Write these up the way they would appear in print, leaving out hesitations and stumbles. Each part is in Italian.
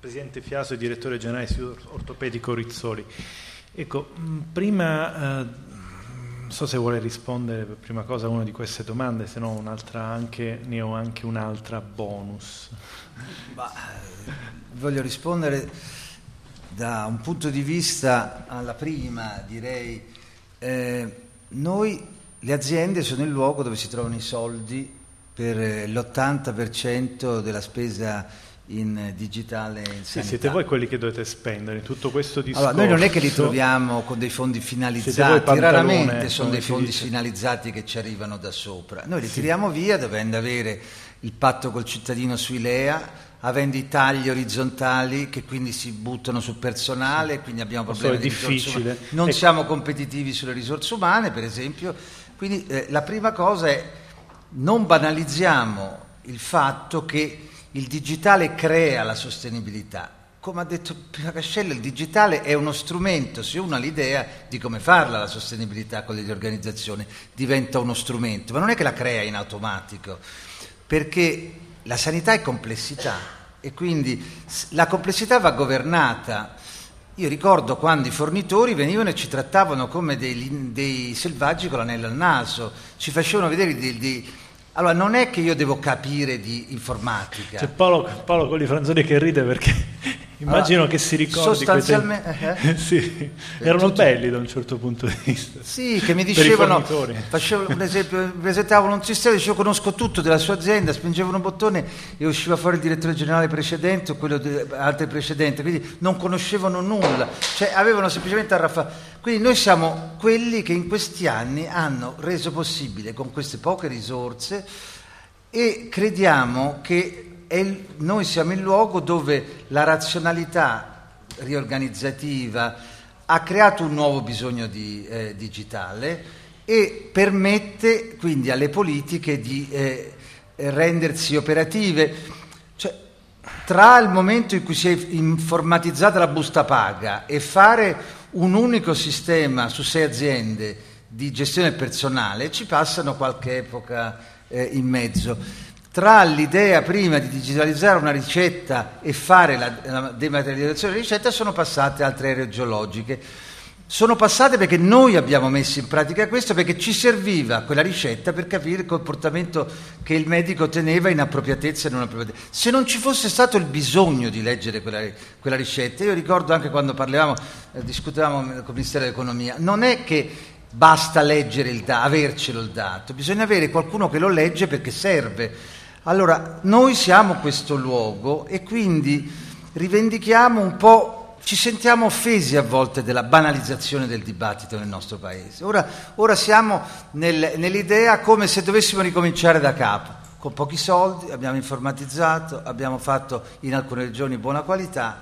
Presidente Fiaso e Direttore Generale dell'Istituto Ortopedico Rizzoli. Ecco, prima, non so se vuole rispondere per prima cosa a una di queste domande, se no ne ho anche un'altra bonus. Voglio rispondere da un punto di vista alla prima, direi. Noi, le aziende, sono il luogo dove si trovano i soldi per l'80% della spesa in digitale in sanità. Sì, siete voi quelli che dovete spendere tutto questo discorso. Allora, noi non è che li troviamo con dei fondi finalizzati, raramente sono dei fondi finalizzati che ci arrivano da sopra. Noi li tiriamo via dovendo avere il patto col cittadino sui LEA, avendo i tagli orizzontali che quindi si buttano sul personale, quindi abbiamo problemi di risorse umane. Non siamo competitivi sulle risorse umane, per esempio. Quindi la prima cosa è: non banalizziamo il fatto che il digitale crea la sostenibilità. Come ha detto prima Cascella, il digitale è uno strumento. Se uno ha l'idea di come farla la sostenibilità con le organizzazioni, diventa uno strumento, ma non è che la crea in automatico, perché la sanità è complessità e quindi la complessità va governata. Io ricordo quando i fornitori venivano e ci trattavano come dei selvaggi con l'anello al naso, ci facevano vedere Allora, non è che io devo capire di informatica. C'è Paolo Colli-Franzoni che ride perché immagino che si ricordi sostanzialmente sì, erano belli da un certo punto di vista. Sì, che mi dicevano, facevo un esempio, mi presentavano un sistema, dicevo conosco tutto della sua azienda, spingevano un bottone e usciva fuori il direttore generale precedente o quello di altri precedenti, quindi non conoscevano nulla, cioè avevano semplicemente arraffato. Quindi noi siamo quelli che in questi anni hanno reso possibile con queste poche risorse, e crediamo che noi siamo il luogo dove la razionalità riorganizzativa ha creato un nuovo bisogno di digitale e permette quindi alle politiche di rendersi operative. Cioè, tra il momento in cui si è informatizzata la busta paga e fare un unico sistema su 6 aziende di gestione personale ci passano qualche epoca in mezzo. Tra l'idea prima di digitalizzare una ricetta e fare la dematerializzazione della ricetta sono passate altre aree geologiche. Sono passate perché noi abbiamo messo in pratica questo, perché ci serviva quella ricetta per capire il comportamento che il medico teneva in appropriatezza e non appropriatezza. Se non ci fosse stato il bisogno di leggere quella ricetta, io ricordo anche quando discutevamo con il Ministero dell'Economia, non è che basta leggere avercelo il dato, bisogna avere qualcuno che lo legge perché serve. Allora, noi siamo questo luogo e quindi rivendichiamo un po'. Ci sentiamo offesi a volte della banalizzazione del dibattito nel nostro paese. Ora siamo nell'idea come se dovessimo ricominciare da capo. Con pochi soldi abbiamo informatizzato, abbiamo fatto in alcune regioni buona qualità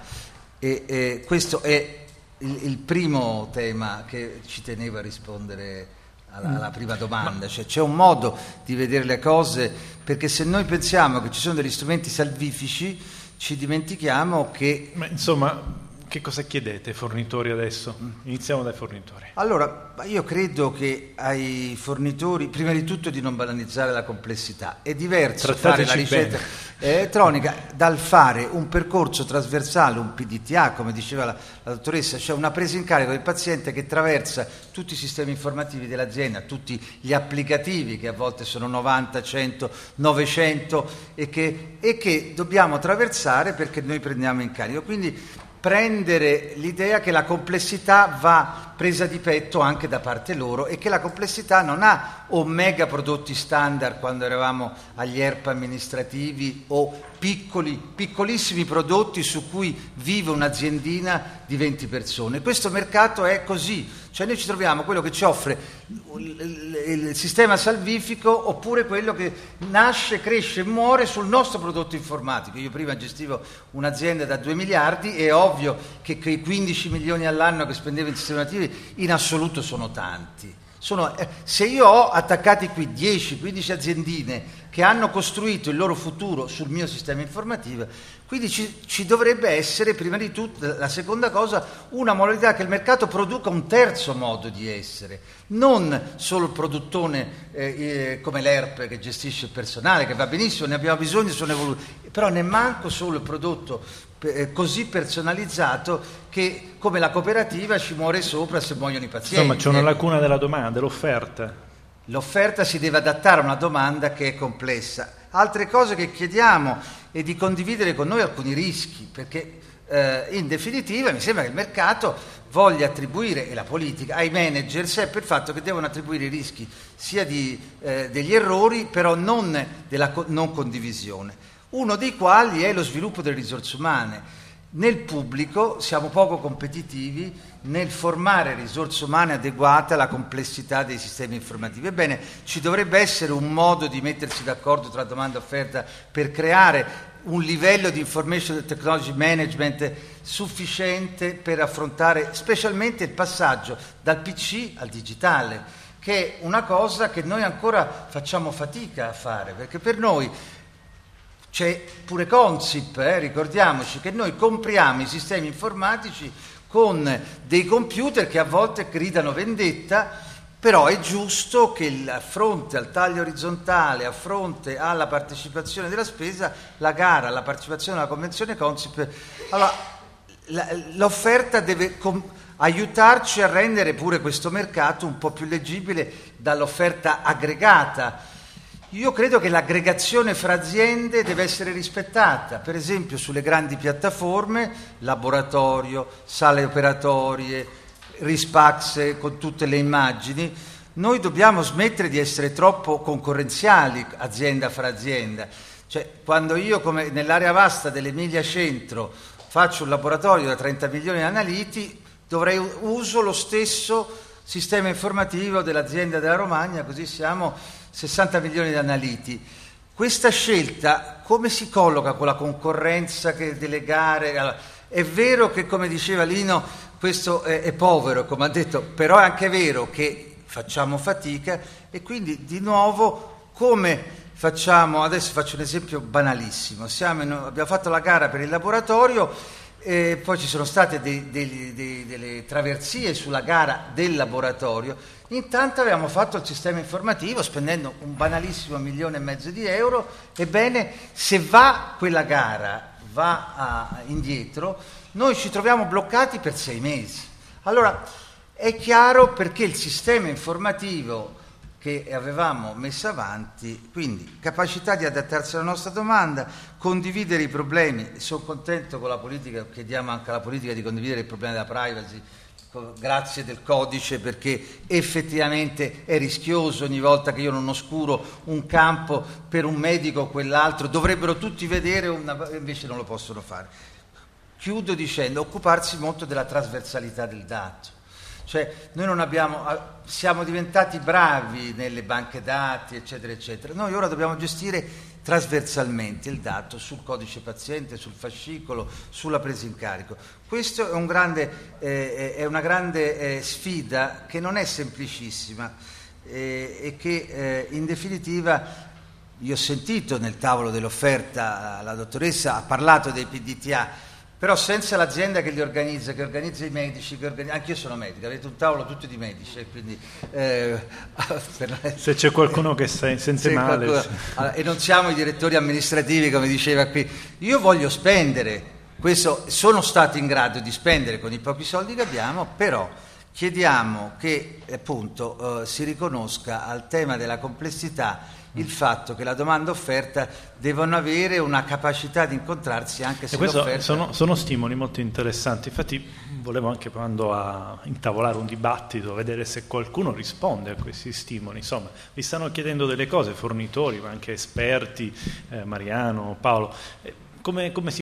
e questo è il primo tema che ci tenevo a rispondere alla prima domanda. Cioè, c'è un modo di vedere le cose, perché se noi pensiamo che ci sono degli strumenti salvifici ci dimentichiamo che... Ma insomma... Che cosa chiedete ai fornitori adesso? Iniziamo dai fornitori. Allora, io credo che ai fornitori, prima di tutto, di non banalizzare la complessità. È diverso fare la ricetta elettronica dal fare un percorso trasversale, un PDTA, come diceva la dottoressa, cioè una presa in carico del paziente che attraversa tutti i sistemi informativi dell'azienda, tutti gli applicativi che a volte sono 90, 100, 900 e che dobbiamo attraversare perché noi prendiamo in carico. Quindi prendere l'idea che la complessità va presa di petto anche da parte loro e che la complessità non ha o mega prodotti standard quando eravamo agli ERP amministrativi o piccolissimi prodotti su cui vive un'aziendina di 20 persone. Questo mercato è così, cioè noi ci troviamo quello che ci offre il sistema salvifico oppure quello che nasce, cresce e muore sul nostro prodotto informatico. Io prima gestivo un'azienda da 2 miliardi, è ovvio che quei 15 milioni all'anno che spendevo in sistemi informativi in assoluto sono tanti. Se io ho attaccati qui 10-15 aziendine che hanno costruito il loro futuro sul mio sistema informativo. Quindi ci dovrebbe essere, prima di tutto, la seconda cosa, una modalità che il mercato produca un terzo modo di essere, non solo il produttore come l'ERP che gestisce il personale, che va benissimo, ne abbiamo bisogno, sono evoluti, però neanche solo il prodotto così personalizzato che, come la cooperativa, ci muore sopra se muoiono i pazienti. Insomma, c'è una lacuna della domanda, dell'offerta. L'offerta si deve adattare a una domanda che è complessa. Altre cose che chiediamo è di condividere con noi alcuni rischi, perché in definitiva mi sembra che il mercato voglia attribuire, e la politica, ai manager sempre il fatto che devono attribuire i rischi sia degli errori, però non della non condivisione, uno dei quali è lo sviluppo delle risorse umane. Nel pubblico siamo poco competitivi nel formare risorse umane adeguate alla complessità dei sistemi informativi. Ebbene, ci dovrebbe essere un modo di mettersi d'accordo tra domanda e offerta per creare un livello di information technology management sufficiente per affrontare specialmente il passaggio dal PC al digitale, che è una cosa che noi ancora facciamo fatica a fare, perché per noi c'è pure Consip, ricordiamoci che noi compriamo i sistemi informatici con dei computer che a volte gridano vendetta, però è giusto che a fronte al taglio orizzontale, a fronte alla partecipazione della spesa, la gara, la partecipazione alla convenzione Consip, allora l'offerta deve aiutarci a rendere pure questo mercato un po' più leggibile dall'offerta aggregata. Io credo che l'aggregazione fra aziende deve essere rispettata, per esempio sulle grandi piattaforme, laboratorio, sale operatorie, Rispax con tutte le immagini. Noi dobbiamo smettere di essere troppo concorrenziali azienda fra azienda. Cioè, quando io, come nell'area vasta dell'Emilia Centro, faccio un laboratorio da 30 milioni di analiti, uso lo stesso sistema informativo dell'azienda della Romagna, così siamo 60 milioni di analiti. Questa scelta come si colloca con la concorrenza delle gare? Allora, è vero che, come diceva Lino, questo è povero, come ha detto, però è anche vero che facciamo fatica e quindi di nuovo come facciamo? Adesso faccio un esempio banalissimo. Abbiamo fatto la gara per il laboratorio e poi ci sono state delle traversie sulla gara del laboratorio. Intanto avevamo fatto il sistema informativo spendendo un banalissimo 1,5 milioni di euro. Ebbene, se quella gara va indietro, noi ci troviamo bloccati per 6 mesi. Allora è chiaro perché il sistema informativo che avevamo messo avanti, quindi capacità di adattarsi alla nostra domanda, condividere i problemi. Sono contento con la politica, chiediamo anche alla politica di condividere il problema della privacy, grazie del codice, perché effettivamente è rischioso ogni volta che io non oscuro un campo per un medico o quell'altro, dovrebbero tutti vedere, invece non lo possono fare. Chiudo dicendo, occuparsi molto della trasversalità del dato. Cioè, noi siamo diventati bravi nelle banche dati, eccetera, eccetera. Noi ora dobbiamo gestire trasversalmente il dato sul codice paziente, sul fascicolo, sulla presa in carico. Questo è una grande sfida che non è semplicissima e che in definitiva, io ho sentito nel tavolo dell'offerta, la dottoressa ha parlato dei PDTA, però senza l'azienda che li organizza, che organizza i medici, anche io sono medico, avete un tavolo tutto di medici, quindi se c'è qualcuno che sente male e non siamo i direttori amministrativi, come diceva qui, io voglio spendere, questo sono stato in grado di spendere con i pochi soldi che abbiamo, però chiediamo che appunto si riconosca al tema della complessità il fatto che la domanda e offerta devono avere una capacità di incontrarsi, anche se l'offerta... sono stimoli molto interessanti. Infatti volevo anche, provando a intavolare un dibattito, vedere se qualcuno risponde a questi stimoli. Insomma, vi stanno chiedendo delle cose, fornitori, ma anche esperti, Mariano, Paolo. Come si